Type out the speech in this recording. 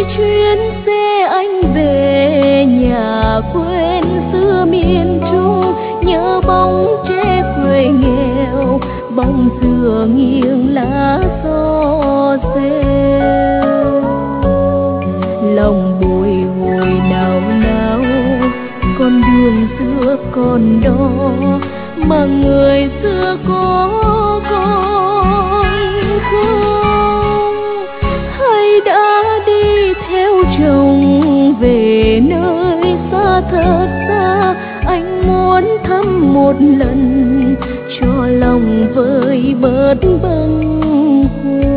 chuyến xe anh về nhà quên xưa miền Trung, nhớ bóng tre quê nghèo bóng dừa nghiêng lá gió rêu. Lòng bồi hồi nào nào con đường xưa còn đó mà người xưa có còn không, hay đã đi theo chồng về nơi xa thật xa. Anh muốn thăm một lần cho lòng vơi bớt bâng khuâng.